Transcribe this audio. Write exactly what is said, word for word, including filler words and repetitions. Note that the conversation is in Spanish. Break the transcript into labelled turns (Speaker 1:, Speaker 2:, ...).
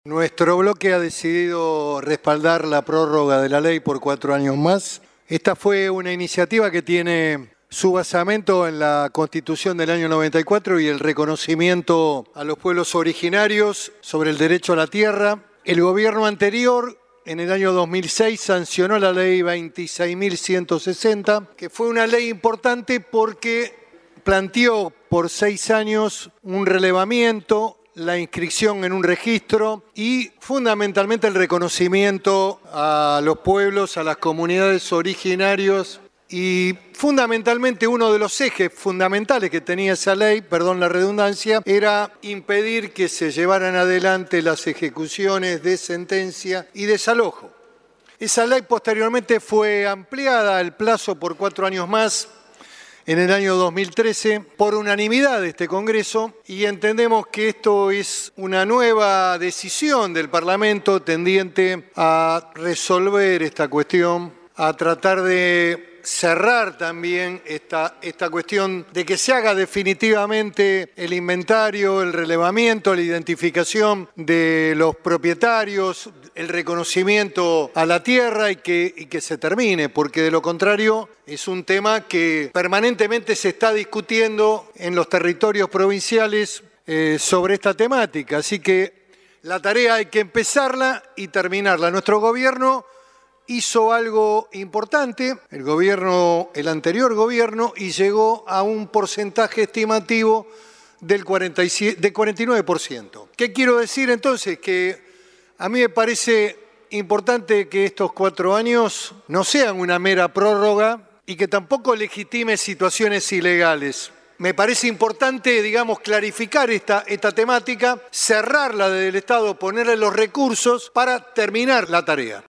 Speaker 1: Nuestro bloque ha decidido respaldar la prórroga de la ley por cuatro años más. Esta fue una iniciativa que tiene su basamento en la Constitución del año noventa y cuatro y el reconocimiento a los pueblos originarios sobre el derecho a la tierra. El gobierno anterior, en el año dos mil seis, sancionó la ley veintiséis mil ciento sesenta, que fue una ley importante porque planteó por seis años un relevamiento, la inscripción en un registro y fundamentalmente el reconocimiento a los pueblos, a las comunidades originarios y fundamentalmente uno de los ejes fundamentales que tenía esa ley, perdón la redundancia, era impedir que se llevaran adelante las ejecuciones de sentencia y desalojo. Esa ley posteriormente fue ampliada el plazo por cuatro años más en el año dos mil trece por unanimidad de este Congreso y entendemos que esto es una nueva decisión del Parlamento tendiente a resolver esta cuestión, a tratar de cerrar también esta, esta cuestión de que se haga definitivamente el inventario, el relevamiento, la identificación de los propietarios, el reconocimiento a la tierra y que, y que se termine, porque de lo contrario es un tema que permanentemente se está discutiendo en los territorios provinciales eh, sobre esta temática. Así que la tarea hay que empezarla y terminarla. Nuestro gobierno hizo algo importante, el gobierno, el anterior gobierno, y llegó a un porcentaje estimativo del cuarenta y siete, de cuarenta y nueve por ciento. ¿Qué quiero decir entonces? Que a mí me parece importante que estos cuatro años no sean una mera prórroga y que tampoco legitime situaciones ilegales. Me parece importante, digamos, clarificar esta, esta temática, cerrarla desde el Estado, ponerle los recursos para terminar la tarea.